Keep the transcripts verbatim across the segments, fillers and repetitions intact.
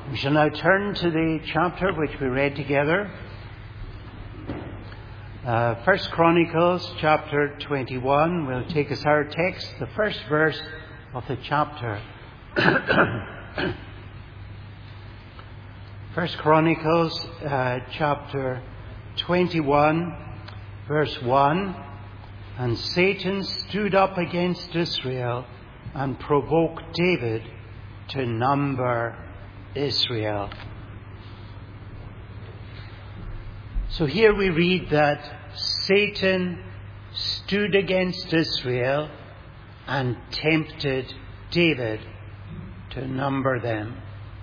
We shall now turn to the chapter which we read together. Uh, First Chronicles chapter twenty-one will take as our text the first verse of the chapter. First Chronicles uh, chapter twenty-one, verse one. And Satan stood up against Israel and provoked David to number Israel. So here we read that Satan stood against Israel and tempted David to number them.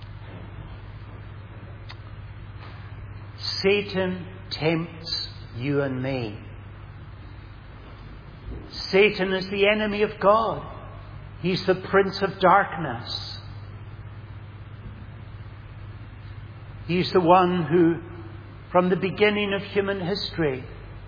Satan tempts you and me. Satan is the enemy of God. He's the prince of darkness. He's the one who, from the beginning of human history,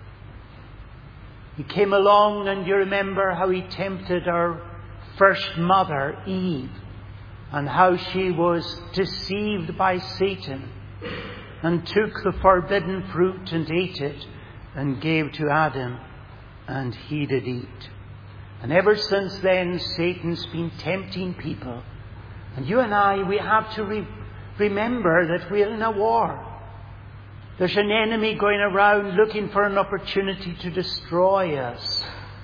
he came along, and you remember how he tempted our first mother, Eve, and how she was deceived by Satan and took the forbidden fruit and ate it and gave to Adam, and he did eat. And ever since then, Satan's been tempting people. And you and I, we have to re- remember that we're in a war. There's an enemy going around looking for an opportunity to destroy us.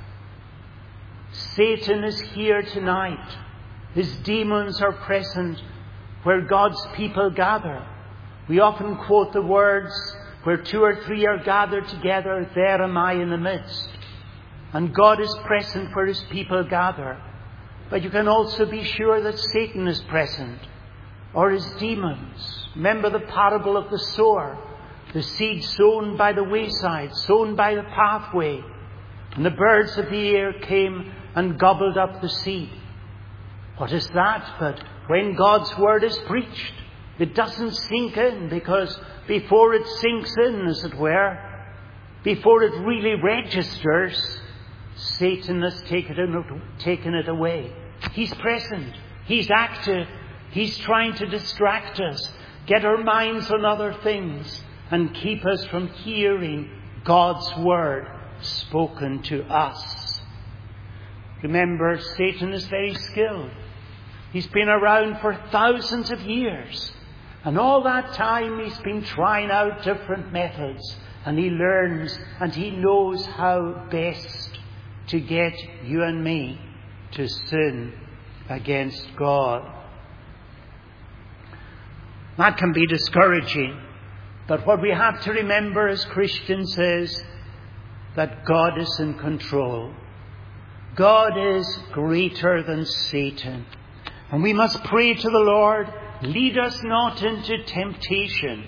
Satan is here tonight. His demons are present where God's people gather. We often quote the words, where two or three are gathered together, there am I in the midst. And God is present where His people gather. But you can also be sure that Satan is present, or his demons. Remember the parable of the sower. The seed sown by the wayside, sown by the pathway. And the birds of the air came and gobbled up the seed. What is that? But when God's word is preached, it doesn't sink in, because before it sinks in, as it were, before it really registers, Satan has taken it, taken it away. He's present. He's active. He's trying to distract us, get our minds on other things, and keep us from hearing God's word spoken to us. Remember, Satan is very skilled. He's been around for thousands of years. And all that time he's been trying out different methods. And he learns and he knows how best to get you and me to sin against God. That can be discouraging. But what we have to remember as Christians is that God is in control. God is greater than Satan. And we must pray to the Lord, lead us not into temptation,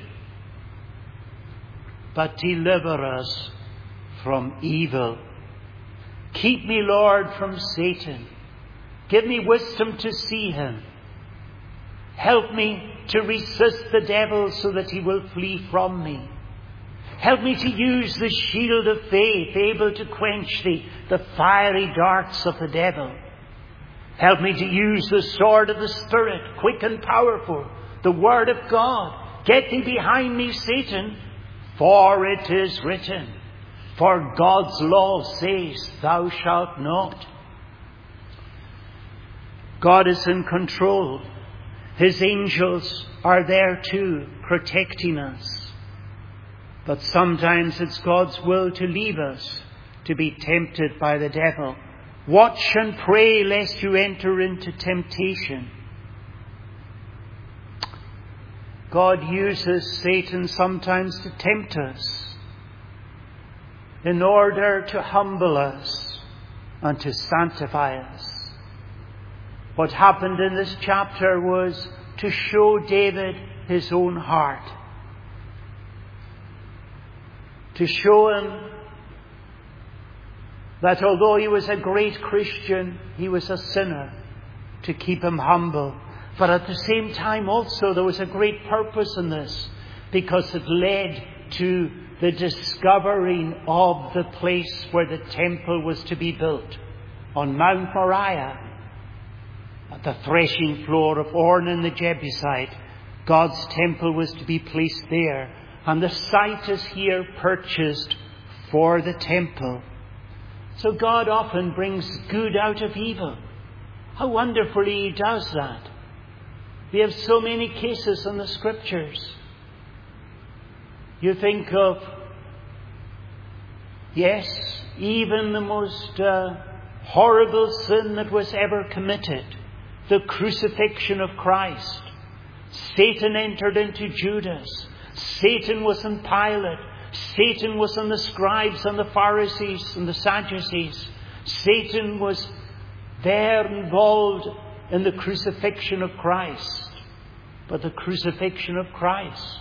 but deliver us from evil. Keep me, Lord, from Satan. Give me wisdom to see him. Help me to resist the devil so that he will flee from me. Help me to use the shield of faith, able to quench the, the fiery darts of the devil. Help me to use the sword of the Spirit, quick and powerful, the word of God. Get thee behind me, Satan, for it is written, for God's law says, thou shalt not. God is in control. His angels are there too, protecting us. But sometimes it's God's will to leave us to be tempted by the devil. Watch and pray lest you enter into temptation. God uses Satan sometimes to tempt us in order to humble us and to sanctify us. What happened in this chapter was to show David his own heart. To show him that although he was a great Christian, he was a sinner, to keep him humble. But at the same time also there was a great purpose in this, because it led to the discovering of the place where the temple was to be built, on Mount Moriah, at the threshing floor of Ornan the Jebusite, God's temple was to be placed there. And the site is here purchased for the temple. So God often brings good out of evil. How wonderfully He does that. We have so many cases in the Scriptures. You think of, yes, even the most uh, horrible sin that was ever committed, the crucifixion of Christ. Satan entered into Judas. Satan was in Pilate. Satan was in the scribes and the Pharisees and the Sadducees. Satan was there involved in the crucifixion of Christ. But the crucifixion of Christ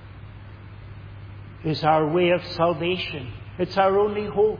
is our way of salvation. It's our only hope.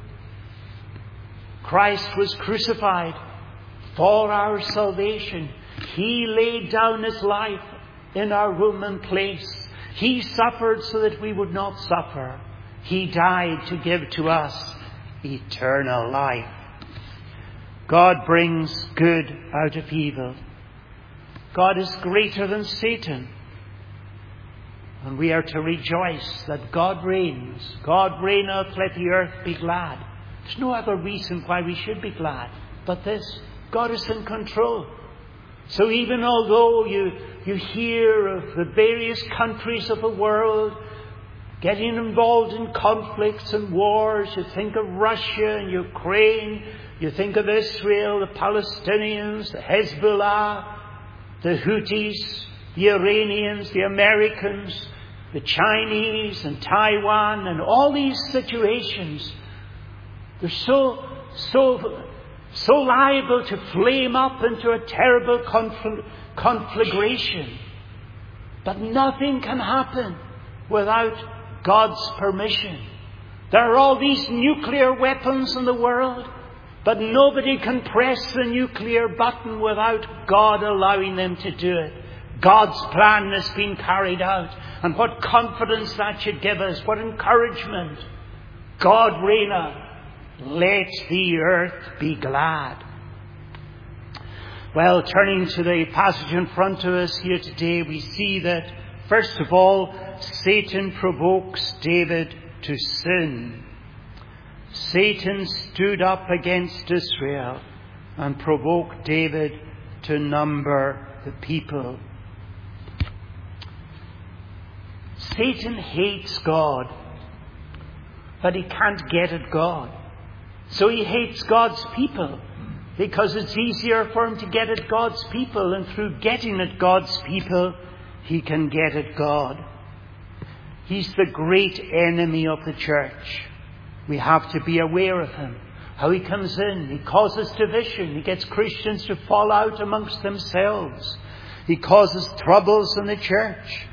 Christ was crucified for our salvation. He laid down His life in our room and place. He suffered so that we would not suffer. He died to give to us eternal life. God brings good out of evil. God is greater than Satan. And we are to rejoice that God reigns. God reigneth, let the earth be glad. There's no other reason why we should be glad but this. God is in control. So even although you, you hear of the various countries of the world getting involved in conflicts and wars, you think of Russia and Ukraine, you think of Israel, the Palestinians, the Hezbollah, the Houthis, the Iranians, the Americans, the Chinese and Taiwan, and all these situations, they're so, so, so liable to flame up into a terrible confl- conflagration. But nothing can happen without God's permission. There are all these nuclear weapons in the world, but nobody can press the nuclear button without God allowing them to do it. God's plan has been carried out. And what confidence that should give us. What encouragement. God reigneth. Let the earth be glad. Well, turning to the passage in front of us here today, we see that, first of all, Satan provokes David to sin. Satan stood up against Israel and provoked David to number the people. Satan hates God, but he can't get at God. So he hates God's people because it's easier for him to get at God's people, and through getting at God's people, he can get at God. He's the great enemy of the church. We have to be aware of him. How he comes in. He causes division. He gets Christians to fall out amongst themselves. He causes troubles in the church.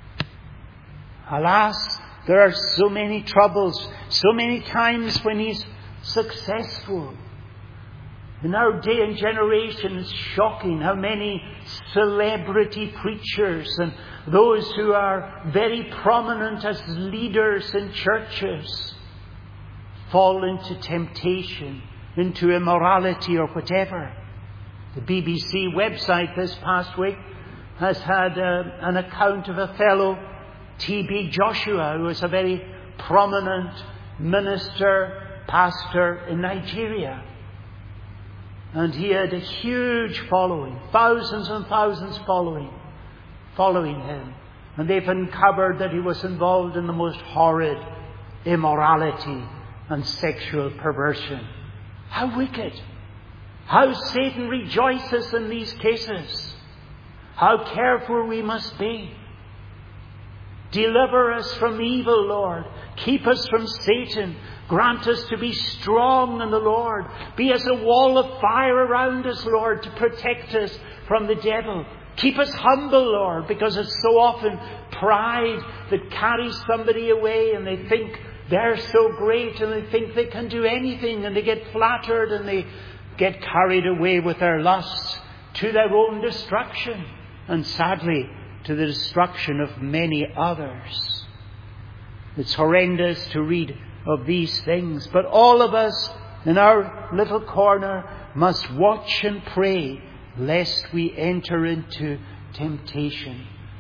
Alas, there are so many troubles, so many times when he's successful. In our day and generation, it's shocking how many celebrity preachers and those who are very prominent as leaders in churches fall into temptation, into immorality or whatever. The B B C website this past week has had uh, an account of a fellow, T B Joshua, who was a very prominent minister, pastor in Nigeria. And he had a huge following, thousands and thousands following, following him. And they've uncovered that he was involved in the most horrid immorality and sexual perversion. How wicked! How Satan rejoices in these cases. How careful we must be. Deliver us from evil, Lord. Keep us from Satan. Grant us to be strong in the Lord. Be as a wall of fire around us, Lord, to protect us from the devil. Keep us humble, Lord, because it's so often pride that carries somebody away, and they think they're so great and they think they can do anything, and they get flattered and they get carried away with their lusts to their own destruction, and sadly to the destruction of many others. It's horrendous to read of these things, but all of us in our little corner must watch and pray lest we enter into temptation.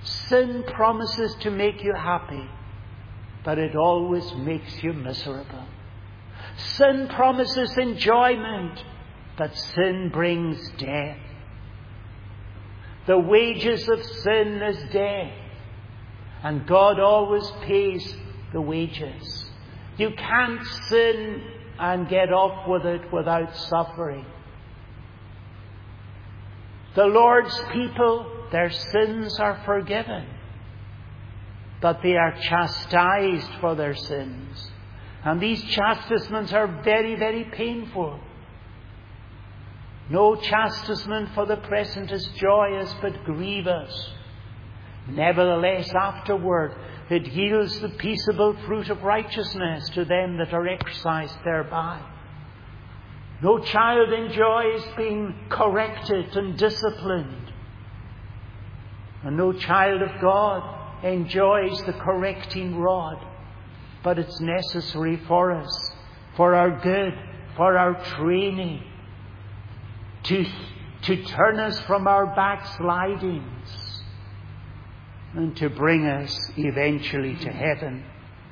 Sin promises to make you happy, but it always makes you miserable. Sin promises enjoyment, but sin brings death. The wages of sin is death, and God always pays the wages. You can't sin and get off with it without suffering. The Lord's people, their sins are forgiven, but they are chastised for their sins. And these chastisements are very, very painful. No chastisement for the present is joyous, but grievous. Nevertheless, afterward, it yields the peaceable fruit of righteousness to them that are exercised thereby. No child enjoys being corrected and disciplined. And no child of God enjoys the correcting rod. But it's necessary for us, for our good, for our training, to, to turn us from our backslidings and to bring us eventually to heaven.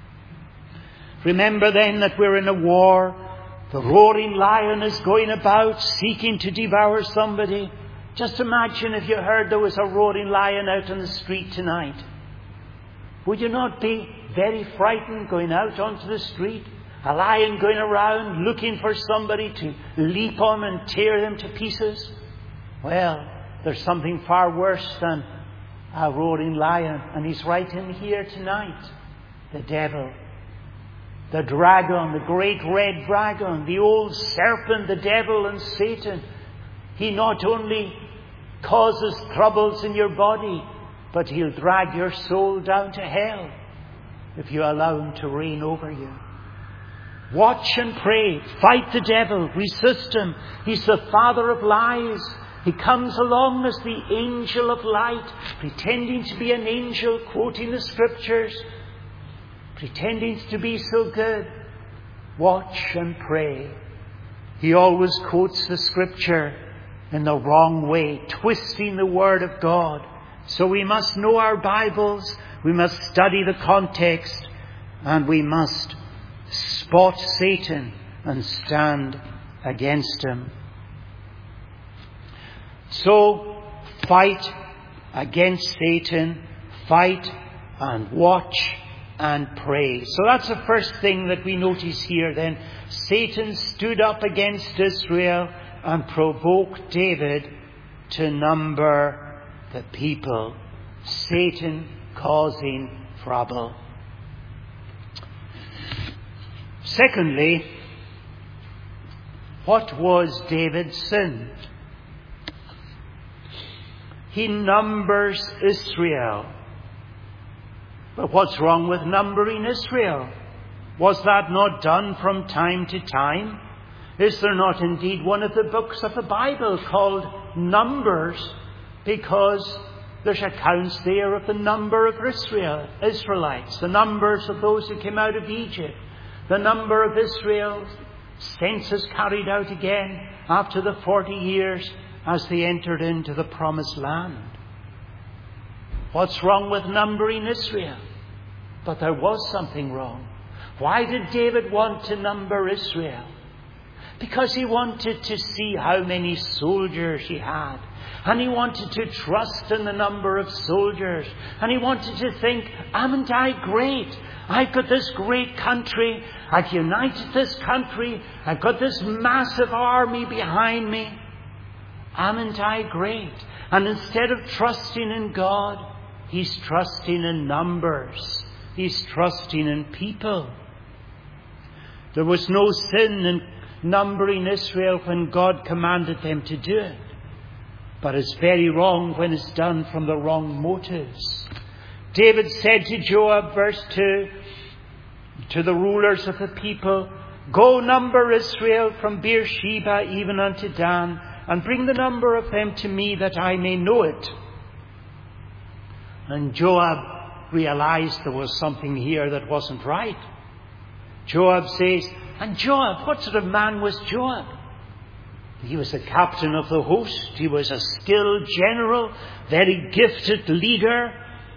Remember then that we're in a war. The roaring lion is going about seeking to devour somebody. Just imagine if you heard there was a roaring lion out on the street tonight. Would you not be very frightened going out onto the street? A lion going around looking for somebody to leap on and tear them to pieces? Well, there's something far worse than a roaring lion, and he's right in here tonight. The devil. The dragon, the great red dragon, the old serpent, the devil and Satan. He not only causes troubles in your body, but he'll drag your soul down to hell if you allow him to reign over you. Watch and pray. Fight the devil. Resist him. He's the father of lies. He comes along as the angel of light, pretending to be an angel, quoting the scriptures, pretending to be so good. Watch and pray. He always quotes the scripture in the wrong way, twisting the word of God. So we must know our Bibles, we must study the context, and we must spot Satan and stand against him. So, fight against Satan, fight and watch and pray. So that's the first thing that we notice here then. Satan stood up against Israel and provoked David to number the people. Satan causing trouble. Secondly, what was David's sin? He numbers Israel. But what's wrong with numbering Israel? Was that not done from time to time? Is there not indeed one of the books of the Bible called Numbers, because there's accounts there of the number of Israel, Israelites, the numbers of those who came out of Egypt, the number of Israel's census carried out again after the forty years as they entered into the promised land. What's wrong with numbering Israel? But there was something wrong. Why did David want to number Israel? Because he wanted to see how many soldiers he had. And he wanted to trust in the number of soldiers. And he wanted to think, "Amn't I great? I've got this great country. I've united this country. I've got this massive army behind me. Amn't I great?" And instead of trusting in God, he's trusting in numbers. He's trusting in people. There was no sin in numbering Israel when God commanded them to do it. But it's very wrong when it's done from the wrong motives. David said to Joab, verse two, to the rulers of the people, "Go number Israel from Beersheba even unto Dan, and bring the number of them to me that I may know it." And Joab realized there was something here that wasn't right. Joab says, and Joab, what sort of man was Joab? He was the captain of the host. He was a skilled general, very gifted leader.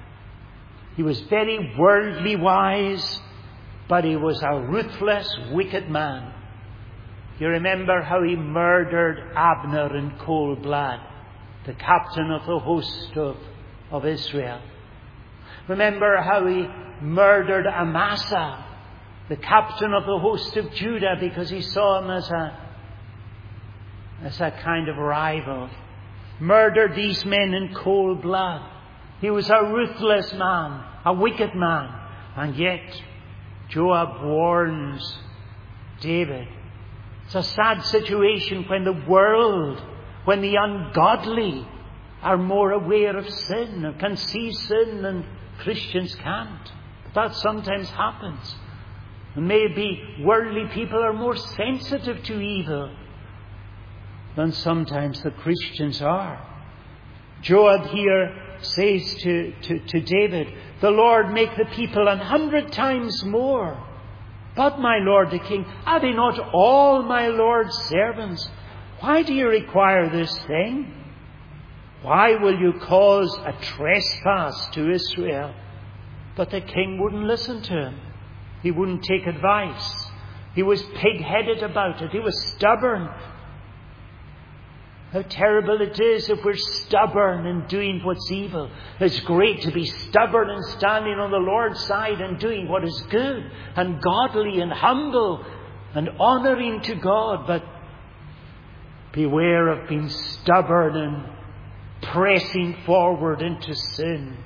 He was very worldly wise, but he was a ruthless, wicked man. You remember how he murdered Abner in cold blood, the captain of the host of, of Israel. Remember how he murdered Amasa, the captain of the host of Judah, because he saw him as a, as a kind of rival. Murdered these men in cold blood. He was a ruthless man, a wicked man. And yet, Joab warns David. It's a sad situation when the world, when the ungodly are more aware of sin and can see sin than Christians can't. But that sometimes happens. And maybe worldly people are more sensitive to evil than sometimes the Christians are. Joab here says to, to, to David, "The Lord make the people an hundred times more. But my lord the king, are they not all my lord's servants? Why do you require this thing? Why will you cause a trespass to Israel?" But the king wouldn't listen to him. He wouldn't take advice. He was pig-headed about it. He was stubborn. How terrible it is if we're stubborn in doing what's evil. It's great to be stubborn and standing on the Lord's side and doing what is good and godly and humble and honouring to God. But beware of being stubborn and pressing forward into sin.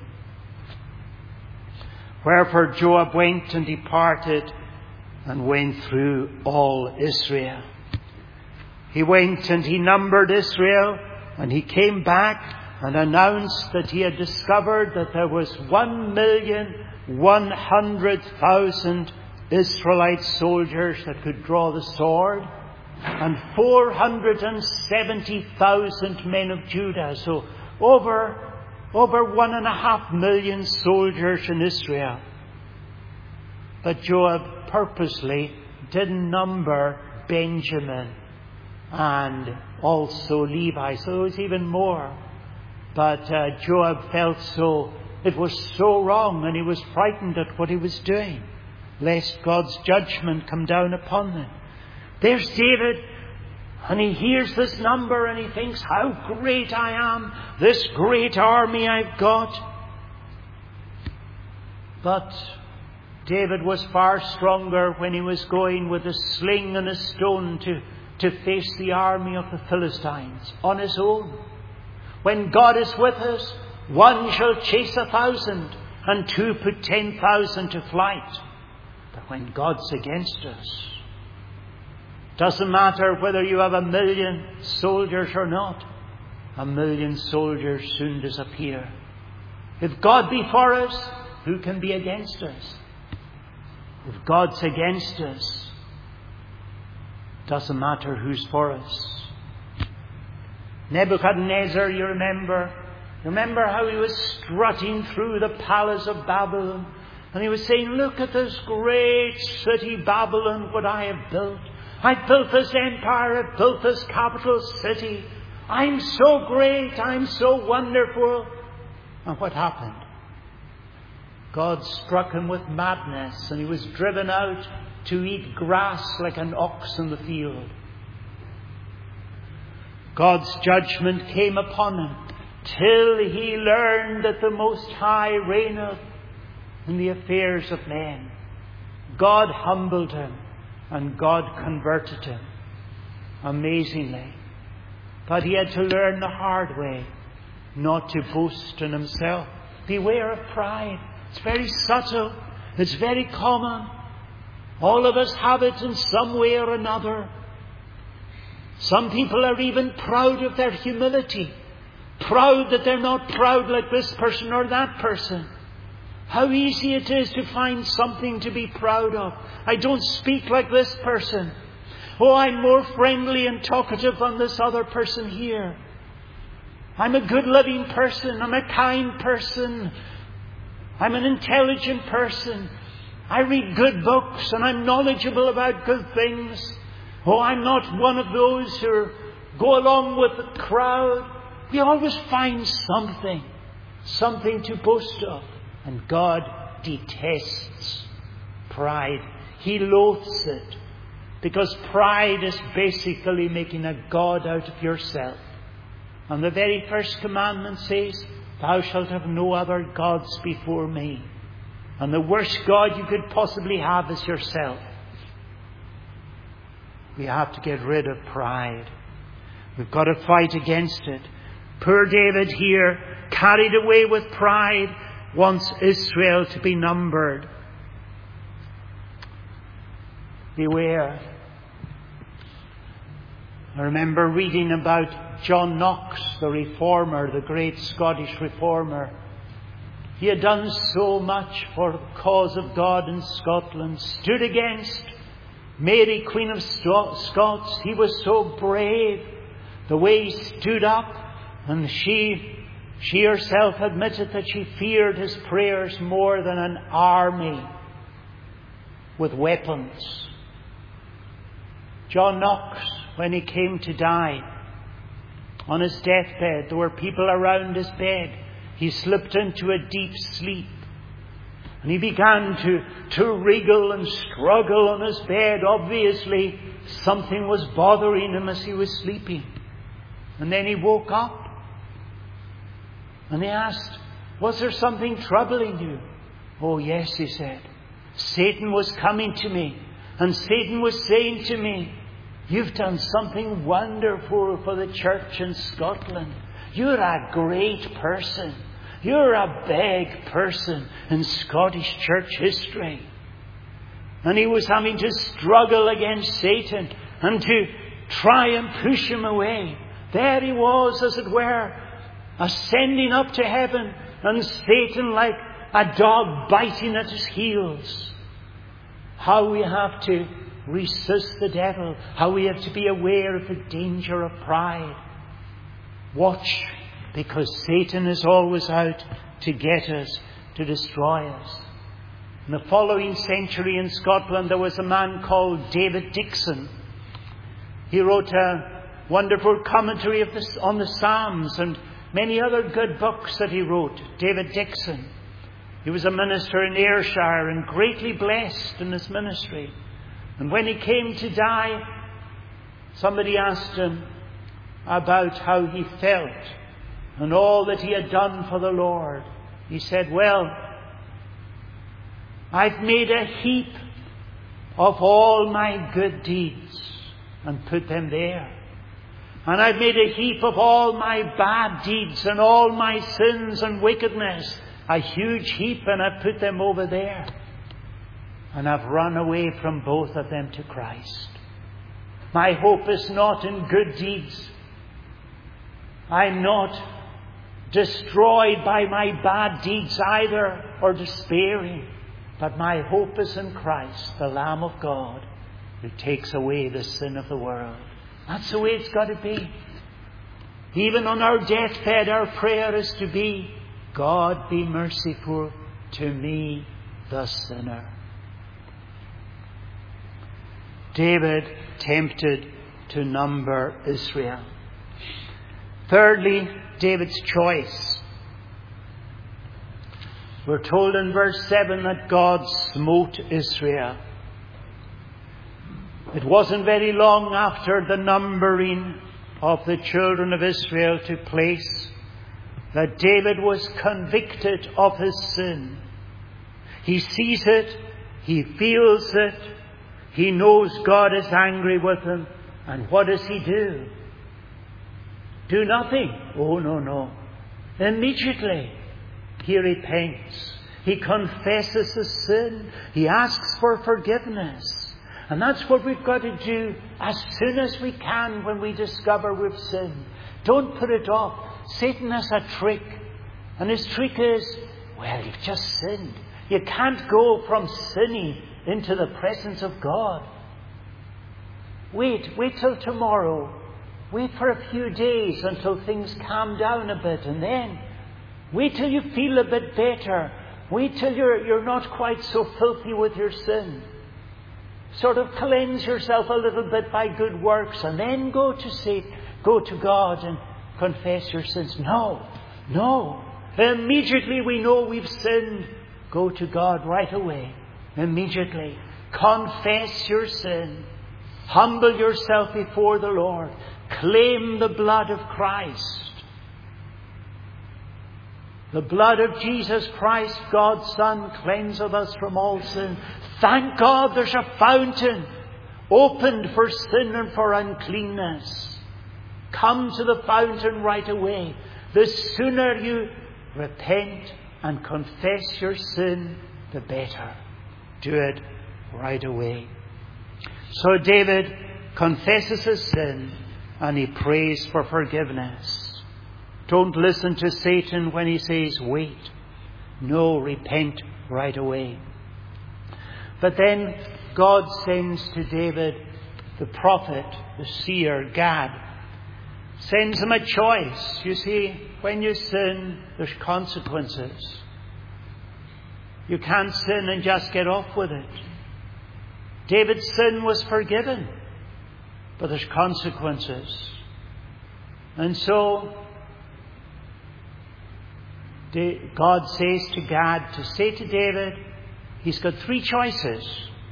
Wherefore Joab went and departed and went through all Israel. He went and he numbered Israel, and he came back and announced that he had discovered that there was one million one hundred thousand Israelite soldiers that could draw the sword, and four hundred seventy thousand men of Judah. So over, over one and a half million soldiers in Israel. But Joab purposely didn't number Benjamin and also Levi, so it was even more. But uh, Joab felt so, it was so wrong, and he was frightened at what he was doing, lest God's judgment come down upon them. There's David, and he hears this number and he thinks, how great I am, this great army I've got. But David was far stronger when he was going with a sling and a stone to to face the army of the Philistines on his own. When God is with us, one shall chase a thousand, and two put ten thousand to flight. But when God's against us, doesn't matter whether you have a million soldiers or not, a million soldiers soon disappear. If God be for us, who can be against us? If God's against us, doesn't matter who's for us. Nebuchadnezzar, you remember, remember how he was strutting through the palace of Babylon, and he was saying, look at this great city Babylon, what I have built. I built this empire, I built this capital city. I'm so great, I'm so wonderful. And what happened? God struck him with madness, and he was driven out to eat grass like an ox in the field. God's judgment came upon him till he learned that the Most High reigneth in the affairs of men. God humbled him and God converted him amazingly. But he had to learn the hard way not to boast in himself. Beware of pride. It's very subtle. It's very common. All of us have it in some way or another. Some people are even proud of their humility. Proud that they're not proud like this person or that person. How easy it is to find something to be proud of. I don't speak like this person. Oh, I'm more friendly and talkative than this other person here. I'm a good living person. I'm a kind person. I'm an intelligent person. I read good books and I'm knowledgeable about good things. Oh, I'm not one of those who go along with the crowd. We always find something, something to boast of. And God detests pride. He loathes it. Because pride is basically making a god out of yourself. And the very first commandment says, thou shalt have no other gods before me. And the worst god you could possibly have is yourself. We have to get rid of pride. We've got to fight against it. Poor David here, carried away with pride, wants Israel to be numbered. Beware. I remember reading about John Knox, the reformer, the great Scottish reformer. He had done so much for the cause of God in Scotland, stood against Mary, Queen of Scots. He was so brave. The way he stood up, and she, she herself admitted that she feared his prayers more than an army with weapons. John Knox, when he came to die, on his deathbed, there were people around his bed. He slipped into a deep sleep. And he began to, to wriggle and struggle on his bed. Obviously, something was bothering him as he was sleeping. And then he woke up. And he asked, was there something troubling you? Oh yes, he said. Satan was coming to me. And Satan was saying to me, you've done something wonderful for the church in Scotland. You're a great person. You're a big person in Scottish church history. And he was having to struggle against Satan and to try and push him away. There he was, as it were, ascending up to heaven, and Satan like a dog biting at his heels. How we have to resist the devil. How we have to be aware of the danger of pride. Watch, because Satan is always out to get us, to destroy us. In the following century in Scotland, there was a man called David Dixon. He wrote a wonderful commentary of this, on the Psalms, and many other good books that he wrote. David Dixon. He was a minister in Ayrshire and greatly blessed in his ministry. And when he came to die, somebody asked him about how he felt and all that he had done for the Lord. He said, well, I've made a heap of all my good deeds and put them there. And I've made a heap of all my bad deeds and all my sins and wickedness. A huge heap, and I've put them over there. And I've run away from both of them to Christ. My hope is not in good deeds. I'm not destroyed by my bad deeds either, or despairing. But my hope is in Christ, the Lamb of God, who takes away the sin of the world. That's the way it's got to be. Even on our deathbed, our prayer is to be, God, be merciful to me, the sinner. David tempted to number Israel. Thirdly, David's choice. We're told in verse seven that God smote Israel. It wasn't very long after the numbering of the children of Israel took place that David was convicted of his sin. He sees it, he feels it, he knows God is angry with him, and what does he do? Do nothing. Oh, no, no. Immediately he repents. He confesses his sin. He asks for forgiveness. And that's what we've got to do as soon as we can when we discover we've sinned. Don't put it off. Satan has a trick. And his trick is, well, you've just sinned. You can't go from sinning into the presence of God. Wait, wait till tomorrow. Wait for a few days until things calm down a bit. And then wait till you feel a bit better. Wait till you're, you're not quite so filthy with your sin. Sort of cleanse yourself a little bit by good works, and then go to say, go to God and confess your sins. No, no. Immediately we know we've sinned. Go to God right away. Immediately. Confess your sin. Humble yourself before the Lord. Claim the blood of Christ. The blood of Jesus Christ, God's Son, cleanseth us from all sin. Thank God there's a fountain opened for sin and for uncleanness. Come to the fountain right away. The sooner you repent and confess your sin, the better. Do it right away. So David confesses his sin and he prays for forgiveness. Don't listen to Satan when he says, wait. No, repent right away. But then God sends to David the prophet, the seer, Gad. Sends him a choice. You see, when you sin, there's consequences. You can't sin and just get off with it. David's sin was forgiven, but there's consequences. And so God says to Gad to say to David, he's got three choices.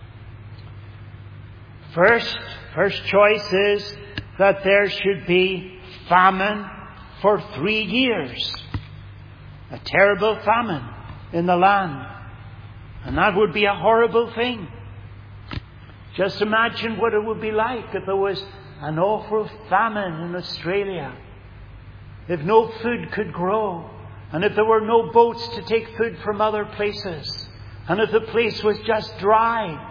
First, first choice is that there should be famine for three years. A terrible famine in the land. And that would be a horrible thing. Just imagine what it would be like if there was an awful famine in Australia. If no food could grow. And if there were no boats to take food from other places. And if the place was just dry.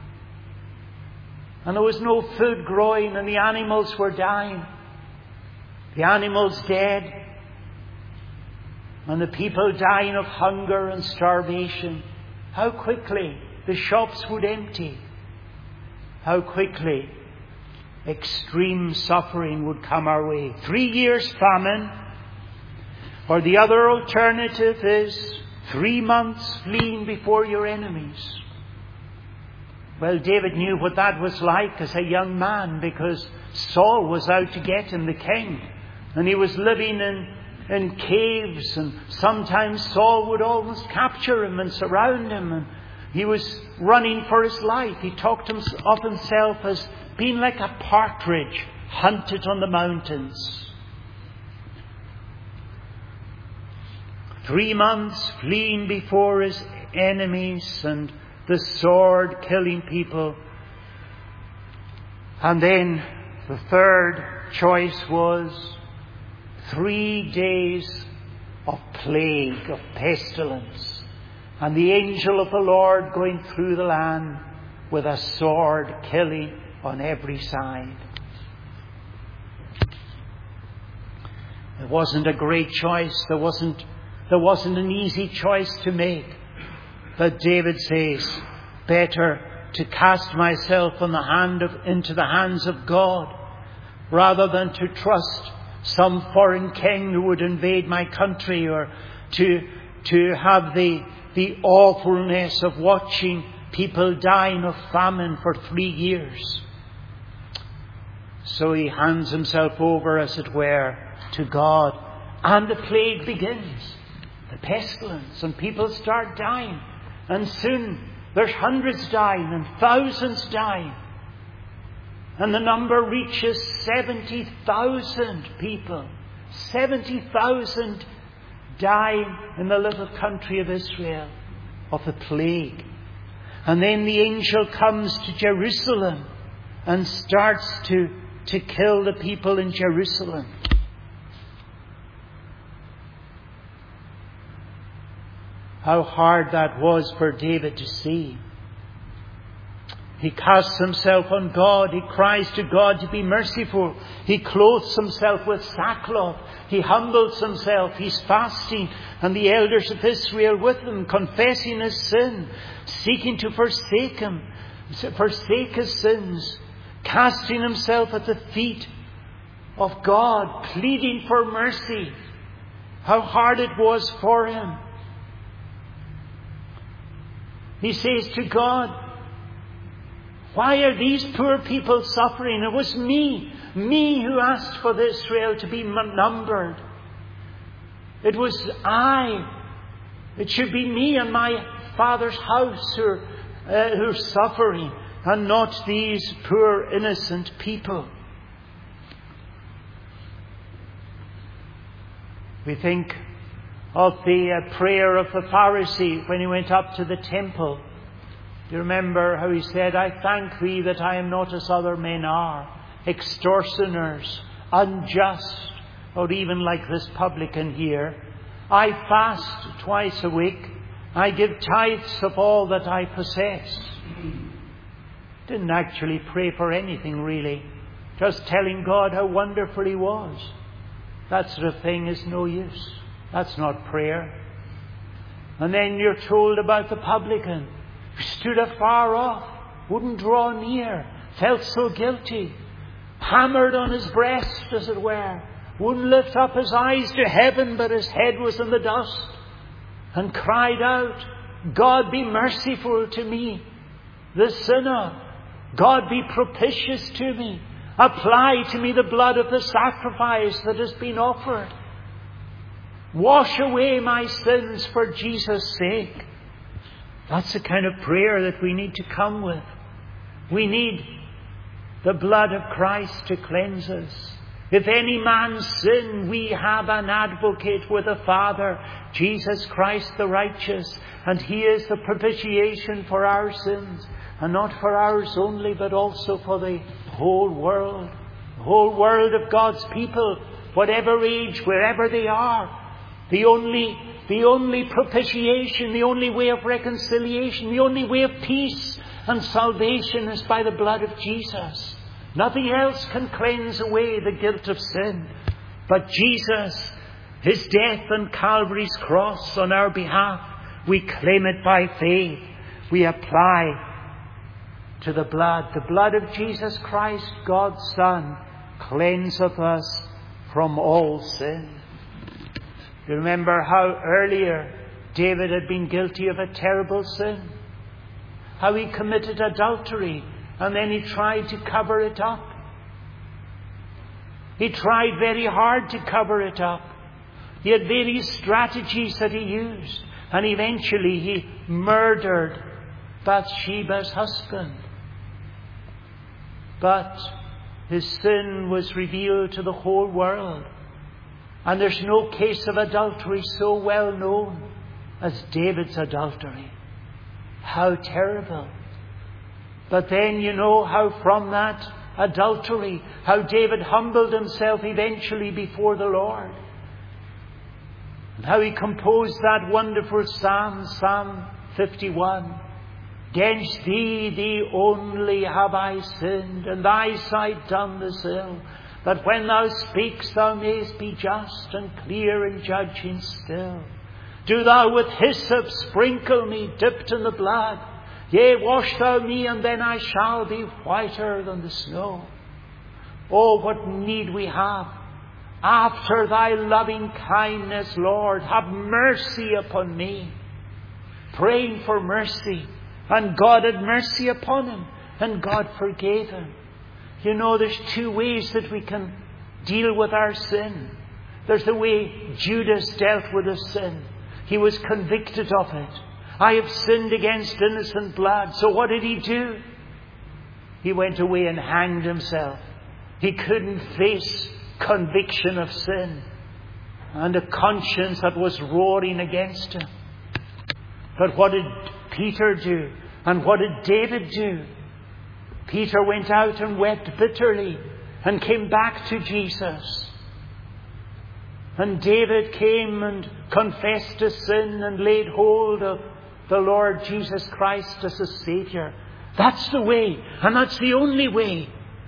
And there was no food growing and the animals were dying. The animals dead. And the people dying of hunger and starvation. How quickly the shops would empty. How quickly extreme suffering would come our way. Three years famine. Or the other alternative is three months fleeing before your enemies. Well, David knew what that was like as a young man because Saul was out to get him, the king. And he was living in, in caves, and sometimes Saul would almost capture him and surround him. And he was running for his life. He talked of himself as being like a partridge hunted on the mountains. Three months fleeing before his enemies and the sword killing people. And then the third choice was three days of plague, of pestilence. And the angel of the Lord going through the land with a sword killing on every side. It wasn't a great choice. There wasn't There wasn't an easy choice to make. But David says, better to cast myself on the hand of, into the hands of God rather than to trust some foreign king who would invade my country, or to, to have the, the awfulness of watching people dying of famine for three years. So he hands himself over, as it were, to God. And the plague begins. The pestilence, and people start dying. And soon there's hundreds dying and thousands dying. And the number reaches seventy thousand people. seventy thousand dying in the little country of Israel of the plague. And then the angel comes to Jerusalem and starts to, to kill the people in Jerusalem. How hard that was for David to see. He casts himself on God. He cries to God to be merciful. He clothes himself with sackcloth. He humbles himself. He's fasting. And the elders of Israel with him, confessing his sin, seeking to forsake him, forsake his sins, casting himself at the feet of God, pleading for mercy. How hard it was for him. He says to God, why are these poor people suffering? It was me, me who asked for Israel to be numbered. It was I. It should be me and my Father's house who are, uh, who are suffering, and not these poor innocent people. We think of the uh, prayer of the Pharisee when he went up to the temple. You remember how he said, I thank thee that I am not as other men are, extortioners, unjust, or even like this publican here. I fast twice a week. I give tithes of all that I possess. Didn't actually pray for anything really. Just telling God how wonderful He was. That sort of thing is no use. That's not prayer. And then you're told about the publican who stood afar off, wouldn't draw near, felt so guilty, hammered on his breast, as it were, wouldn't lift up his eyes to heaven, but his head was in the dust, and cried out, God be merciful to me, the sinner. God be propitious to me. Apply to me the blood of the sacrifice that has been offered. Wash away my sins for Jesus' sake. That's the kind of prayer that we need to come with. We need the blood of Christ to cleanse us. If any man sin, we have an advocate with the Father, Jesus Christ the righteous, and He is the propitiation for our sins, and not for ours only, but also for the whole world. The whole world of God's people, whatever age, wherever they are. The only, the only propitiation, the only way of reconciliation, the only way of peace and salvation is by the blood of Jesus. Nothing else can cleanse away the guilt of sin. But Jesus, His death on Calvary's cross on our behalf, we claim it by faith. We apply to the blood. The blood of Jesus Christ, God's Son, cleanseth us from all sin. You remember how earlier David had been guilty of a terrible sin. How he committed adultery and then he tried to cover it up. He tried very hard to cover it up. He had various strategies that he used. And eventually he murdered Bathsheba's husband. But his sin was revealed to the whole world. And there's no case of adultery so well known as David's adultery. How terrible. But then you know how from that adultery, how David humbled himself eventually before the Lord. And how he composed that wonderful psalm, Psalm fifty-one. Against thee, thee only have I sinned, and thy sight done this ill. That when thou speakst, thou mayst be just and clear in judging still. Do thou with hyssop sprinkle me, dipped in the blood. Yea, wash thou me, and then I shall be whiter than the snow. Oh, what need we have. After thy loving kindness, Lord, have mercy upon me. Praying for mercy. And God had mercy upon him. And God forgave him. You know, there's two ways that we can deal with our sin. There's the way Judas dealt with his sin. He was convicted of it. I have sinned against innocent blood. So what did he do? He went away and hanged himself. He couldn't face conviction of sin and a conscience that was roaring against him. But what did Peter do? And what did David do? Peter went out and wept bitterly and came back to Jesus. And David came and confessed his sin and laid hold of the Lord Jesus Christ as a Saviour. That's the way, and that's the only way.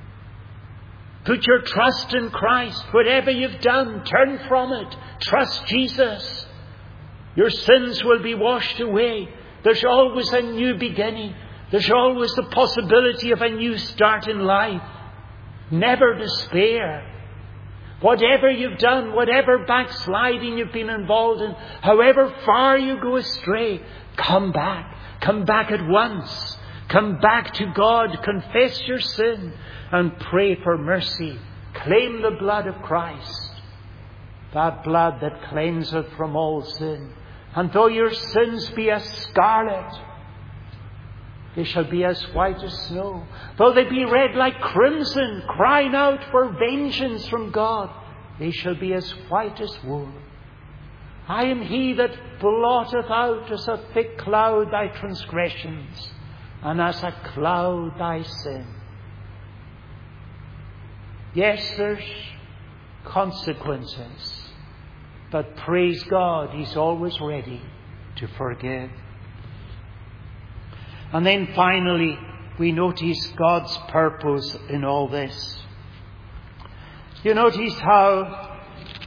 Put your trust in Christ. Whatever you've done, turn from it. Trust Jesus. Your sins will be washed away. There's always a new beginning. There's always the possibility of a new start in life. Never despair. Whatever you've done, whatever backsliding you've been involved in, however far you go astray, come back. Come back at once. Come back to God. Confess your sin and pray for mercy. Claim the blood of Christ. that blood that cleanseth from all sin. And though your sins be as scarlet, they shall be as white as snow. Though they be red like crimson, crying out for vengeance from God, they shall be as white as wool. I am he that blotteth out as a thick cloud thy transgressions, and as a cloud thy sin. Yes, there's consequences. But praise God, He's always ready to forgive. And then finally, we notice God's purpose in all this. You notice how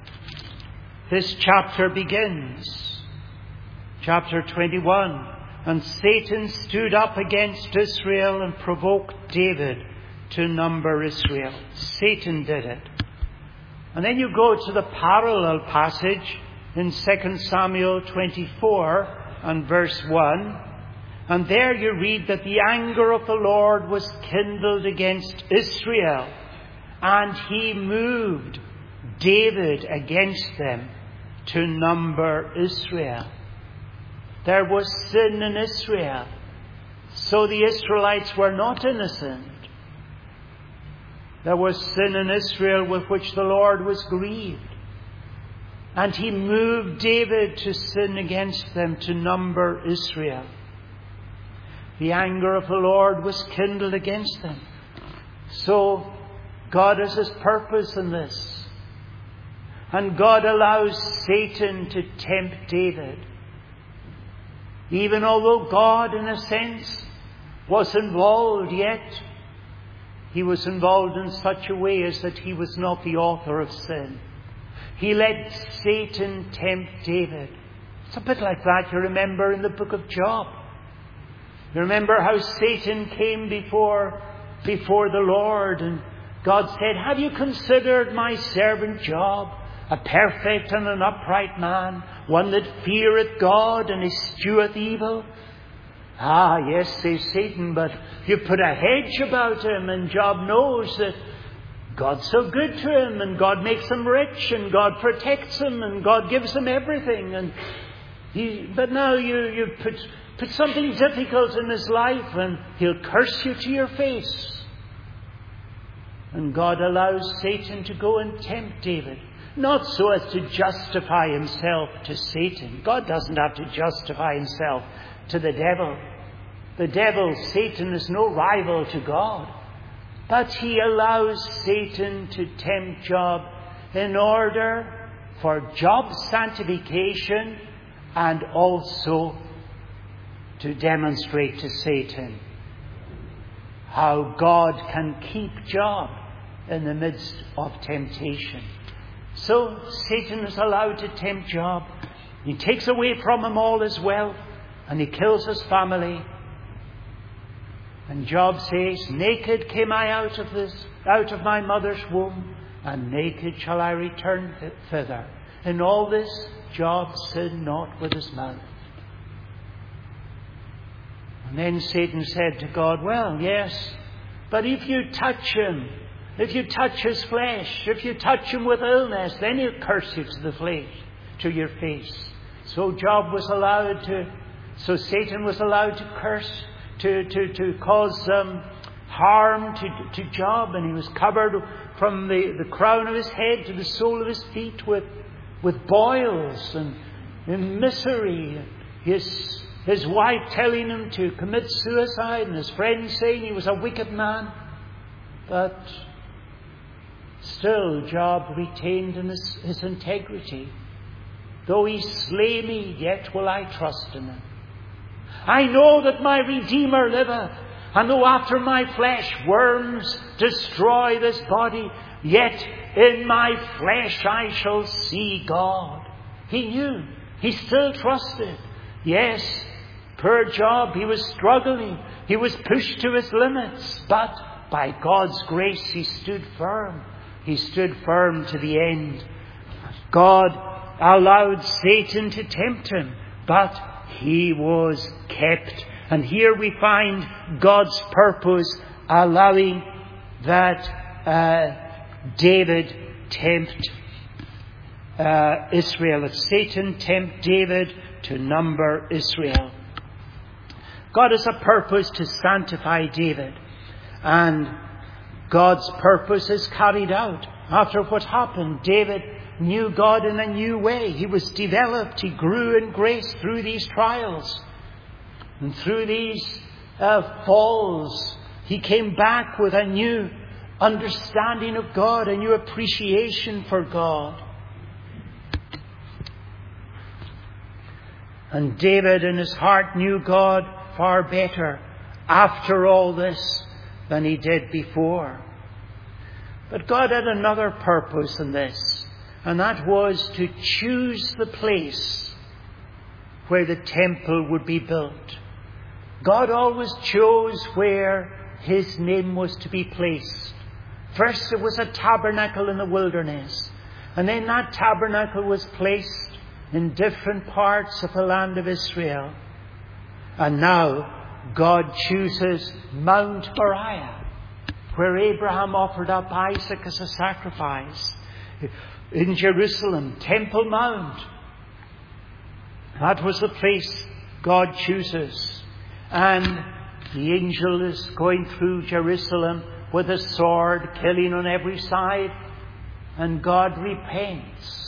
this chapter begins. Chapter twenty-one. And Satan stood up against Israel and provoked David to number Israel. Satan did it. And then you go to the parallel passage in Second Samuel twenty-four and verse one. And there you read that the anger of the Lord was kindled against Israel, and He moved David against them to number Israel. There was sin in Israel, so the Israelites were not innocent. There was sin in Israel with which the Lord was grieved. And He moved David to sin against them, to number Israel. The anger of the Lord was kindled against them. So God has His purpose in this. And God allows Satan to tempt David. Even although God, in a sense, was involved, yet He was involved in such a way as that He was not the author of sin. He let Satan tempt David. It's a bit like that, you remember, in the book of Job. You remember how Satan came before, before the Lord, and God said, "Have you considered my servant Job, a perfect and an upright man, one that feareth God and escheweth evil?" "Ah, yes," says Satan, "but you put a hedge about him, and Job knows that God's so good to him, and God makes him rich, and God protects him, and God gives him everything. And he, but now you, you put, put something difficult in his life, and he'll curse you to your face." And God allows Satan to go and tempt David, not so as to justify himself to Satan. God doesn't have to justify himself to the devil. The devil, Satan, is no rival to God. But He allows Satan to tempt Job in order for Job's sanctification, and also to demonstrate to Satan how God can keep Job in the midst of temptation. So Satan is allowed to tempt Job. He takes away from him all his wealth, and he kills his family. And Job says, "Naked came I out of this, out of my mother's womb, and naked shall I return thither." In all this, Job sinned not with his mouth. And then Satan said to God, "Well, yes, but if you touch him, if you touch his flesh, if you touch him with illness, then he'll curse you to the flesh, to your face." So Job was allowed to, so Satan was allowed to curse, to, to, to cause um, harm to, to Job, and he was covered from the, the crown of his head to the sole of his feet with, with boils and in misery. His, his wife telling him to commit suicide, and his friends saying he was a wicked man. But still Job retained in his, his integrity. "Though he slay me, yet will I trust in him. I know that my Redeemer liveth, and though after my flesh worms destroy this body, yet in my flesh I shall see God." He knew. He still trusted. Yes, poor Job, he was struggling. He was pushed to his limits. But by God's grace, he stood firm. He stood firm to the end. God allowed Satan to tempt him, but he was kept. And here we find God's purpose, allowing that uh, David tempt uh, Israel, that Satan tempt David to number Israel. God has a purpose to sanctify David, and God's purpose is carried out. After what happened, David knew God in a new way. He was developed. He grew in grace through these trials. And through these uh, falls, he came back with a new understanding of God, a new appreciation for God. And David in his heart knew God far better after all this than he did before. But God had another purpose in this, and that was to choose the place where the temple would be built. God always chose where his name was to be placed. First it was a tabernacle in the wilderness, and then that tabernacle was placed in different parts of the land of Israel. And now God chooses Mount Moriah, where Abraham offered up Isaac as a sacrifice. In Jerusalem, Temple Mount. That was the place God chooses. And the angel is going through Jerusalem with a sword, killing on every side. And God repents.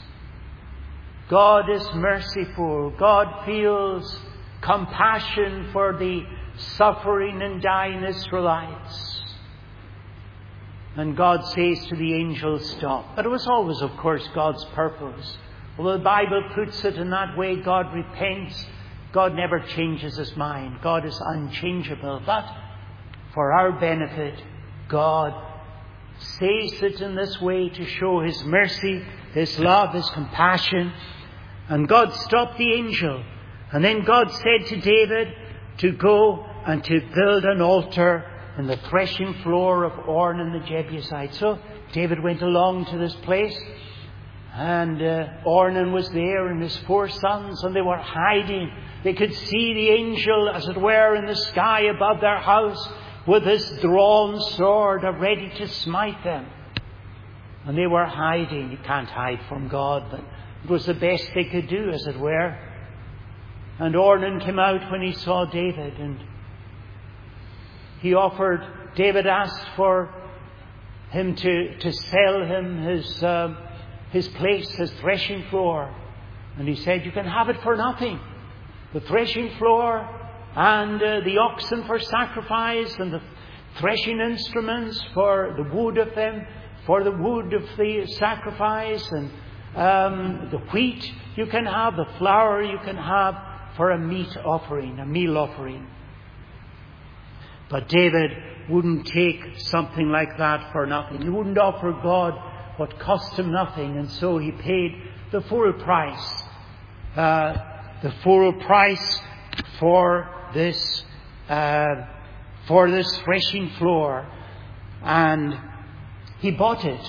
God is merciful. God feels compassion for the suffering and dying Israelites. And God says to the angel, stop. But it was always, of course, God's purpose. Although the Bible puts it in that way, God repents. God never changes his mind. God is unchangeable. But for our benefit, God says it in this way to show his mercy, his love, his compassion. And God stopped the angel. And then God said to David to go and to build an altar in the threshing floor of Ornan the Jebusite. So David went along to this place, and uh, Ornan was there and his four sons, and they were hiding. They could see the angel, as it were, in the sky above their house with his drawn sword, ready to smite them. And they were hiding. You can't hide from God, but it was the best they could do, as it were. And Ornan came out when he saw David, and he offered, David asked for him to, to sell him his, uh, his place, his threshing floor. And he said, you can have it for nothing. The threshing floor and uh, the oxen for sacrifice and the threshing instruments for the wood of them, for the wood of the sacrifice, and um, the wheat you can have, the flour you can have for a meat offering, a meal offering. But David wouldn't take something like that for nothing. He wouldn't offer God what cost him nothing, and so he paid the full price, uh, the full price for this, uh, for this threshing floor, and he bought it.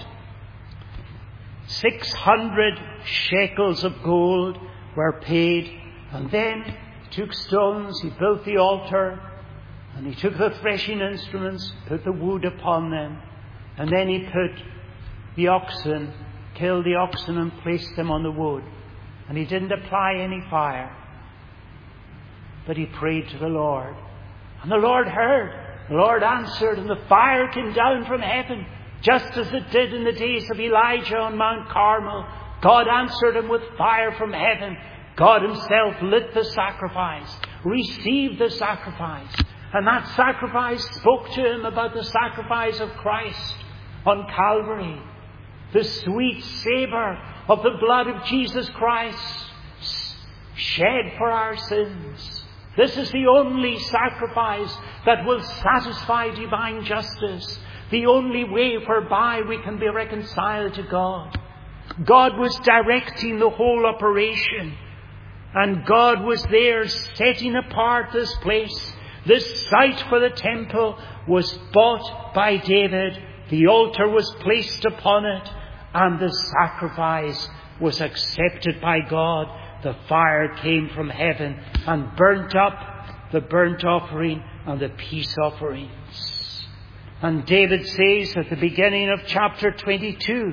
Six hundred shekels of gold were paid, and then he took stones, he built the altar, and he took the threshing instruments, put the wood upon them, and then he put the oxen, killed the oxen and placed them on the wood. And he didn't apply any fire, but he prayed to the Lord. And the Lord heard, the Lord answered, and the fire came down from heaven, just as it did in the days of Elijah on Mount Carmel. God answered him with fire from heaven. God himself lit the sacrifice, received the sacrifice. And that sacrifice spoke to him about the sacrifice of Christ on Calvary. The sweet savour of the blood of Jesus Christ shed for our sins. This is the only sacrifice that will satisfy divine justice. The only way whereby we can be reconciled to God. God was directing the whole operation. And God was there setting apart this place. This site for the temple was bought by David. The altar was placed upon it, and the sacrifice was accepted by God. The fire came from heaven and burnt up the burnt offering and the peace offerings. And David says at the beginning of chapter twenty-two,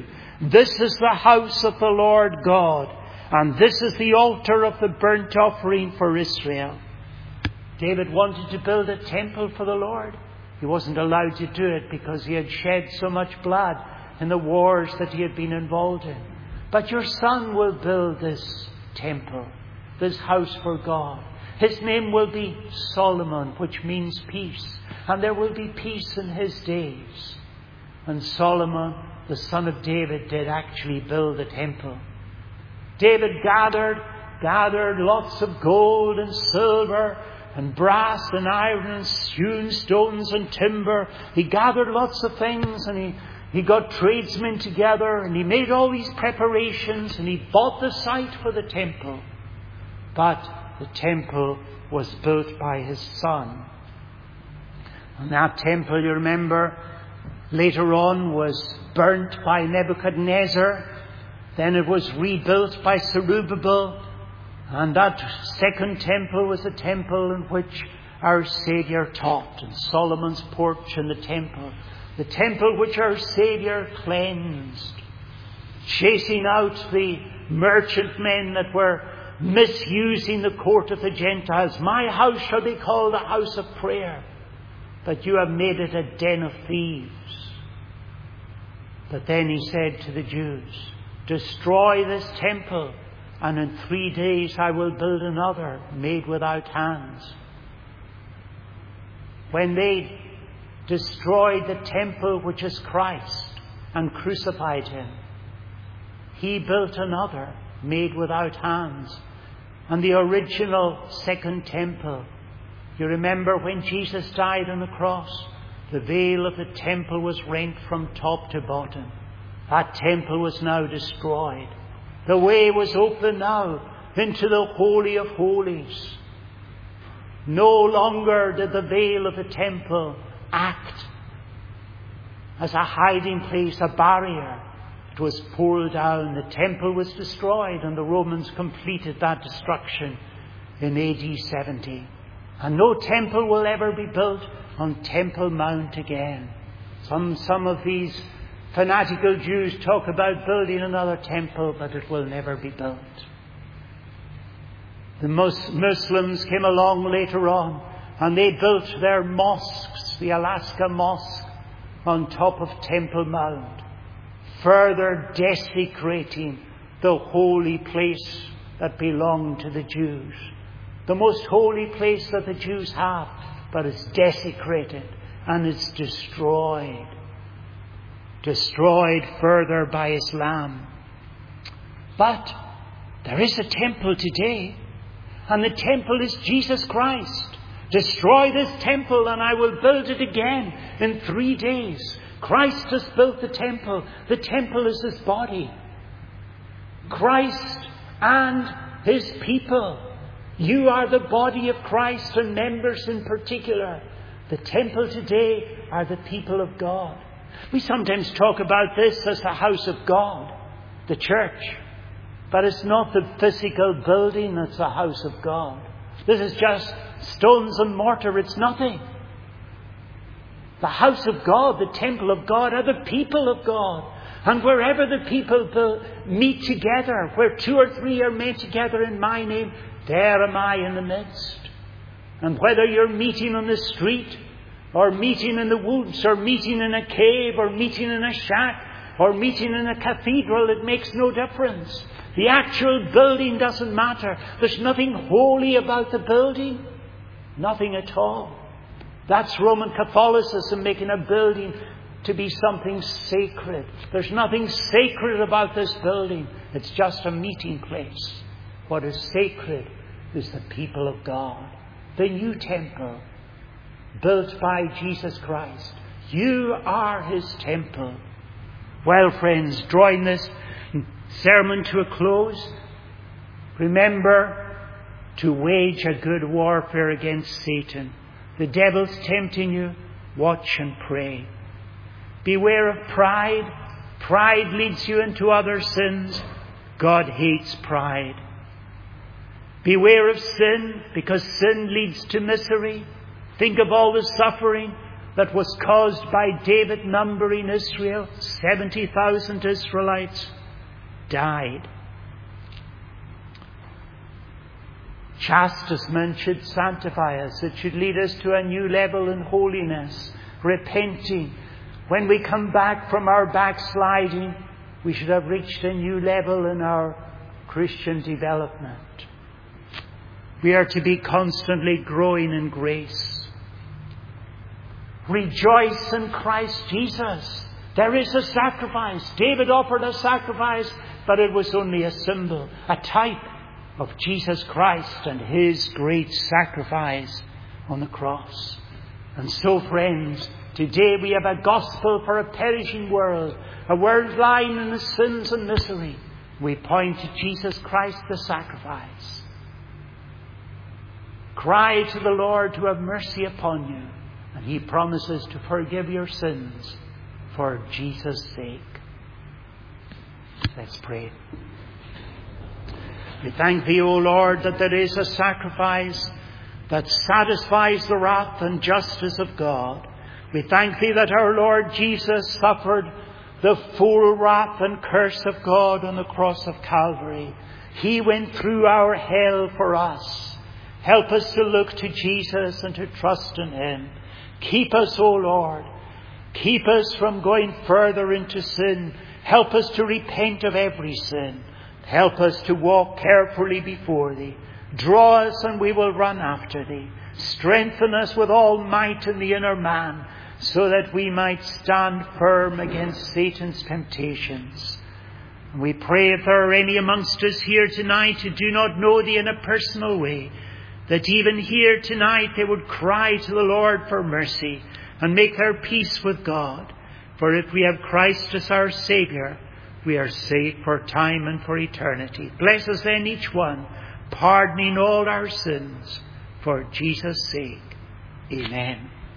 This is the house of the Lord God, and this is the altar of the burnt offering for Israel. David wanted to build a temple for the Lord. He wasn't allowed to do it because he had shed so much blood in the wars that he had been involved in. But your son will build this temple, this house for God. His name will be Solomon, which means peace. And there will be peace in his days. And Solomon, the son of David, did actually build the temple. David gathered, gathered lots of gold and silver and brass and iron and hewn stones and timber. He gathered lots of things, and he, he got tradesmen together, and he made all these preparations, and he bought the site for the temple. But the temple was built by his son. And that temple, you remember, later on was burnt by Nebuchadnezzar. Then it was rebuilt by Zerubbabel. And that second temple was the temple in which our Saviour taught, and Solomon's porch in the temple. The temple which our Saviour cleansed, chasing out the merchantmen that were misusing the court of the Gentiles. My house shall be called a house of prayer, but you have made it a den of thieves. But then he said to the Jews, destroy this temple, and in three days I will build another made without hands. When they destroyed the temple, which is Christ, and crucified him, he built another made without hands. And the original second temple, you remember when Jesus died on the cross, the veil of the temple was rent from top to bottom. That temple was now destroyed. The way was open now into the Holy of Holies. No longer did the veil of the temple act as a hiding place, a barrier. It was pulled down. The temple was destroyed, and the Romans completed that destruction in A D seventy. And no temple will ever be built on Temple Mount again. Some, some of these fanatical Jews talk about building another temple, but it will never be built. The Muslims came along later on, and they built their mosques, the Alaska Mosque, on top of Temple Mount, further desecrating the holy place that belonged to the Jews. The most holy place that the Jews have, but it's desecrated and it's destroyed. Destroyed further by Islam. But there is a temple today, and the temple is Jesus Christ. Destroy this temple and I will build it again in three days. Christ has built the temple. The temple is his body. Christ and his people. You are the body of Christ, and members in particular. The temple today are the people of God. We sometimes talk about this as the house of God, the church. But it's not the physical building that's the house of God. This is just stones and mortar. It's nothing. The house of God, the temple of God, are the people of God. And wherever the people meet together, where two or three are met together in my name, there am I in the midst. And whether you're meeting on the street, or meeting in the woods, or meeting in a cave, or meeting in a shack, or meeting in a cathedral, it makes no difference. The actual building doesn't matter. There's nothing holy about the building. Nothing at all. That's Roman Catholicism, making a building to be something sacred. There's nothing sacred about this building. It's just a meeting place. What is sacred is the people of God. The new temple, built by Jesus Christ. You are his temple. Well, friends, drawing this sermon to a close, remember to wage a good warfare against Satan. The devil's tempting you. Watch and pray. Beware of pride. Pride leads you into other sins. God hates pride. Beware of sin, because sin leads to misery. Think of all the suffering, that was caused by David numbering Israel, seventy thousand Israelites died. Chastisement should sanctify us. It should lead us to a new level in holiness, repenting. When we come back from our backsliding, we should have reached a new level in our Christian development. We are to be constantly growing in grace. Rejoice in Christ Jesus. There is a sacrifice. David offered a sacrifice, but it was only a symbol, a type of Jesus Christ and His great sacrifice on the cross. And so, friends, today we have a gospel for a perishing world, a world lying in its sins and misery. We point to Jesus Christ, the sacrifice. Cry to the Lord to have mercy upon you, and He promises to forgive your sins for Jesus' sake. Let's pray. We thank Thee, O Lord, that there is a sacrifice that satisfies the wrath and justice of God. We thank Thee that our Lord Jesus suffered the full wrath and curse of God on the cross of Calvary. He went through our hell for us. Help us to look to Jesus and to trust in Him. Keep us, O Lord. Keep us from going further into sin. Help us to repent of every sin. Help us to walk carefully before Thee. Draw us and we will run after Thee. Strengthen us with all might in the inner man, so that we might stand firm against Satan's temptations. And we pray, if there are any amongst us here tonight who do not know Thee in a personal way, that even here tonight they would cry to the Lord for mercy and make their peace with God. For if we have Christ as our Saviour, we are safe for time and for eternity. Bless us then each one, pardoning all our sins, for Jesus' sake. Amen.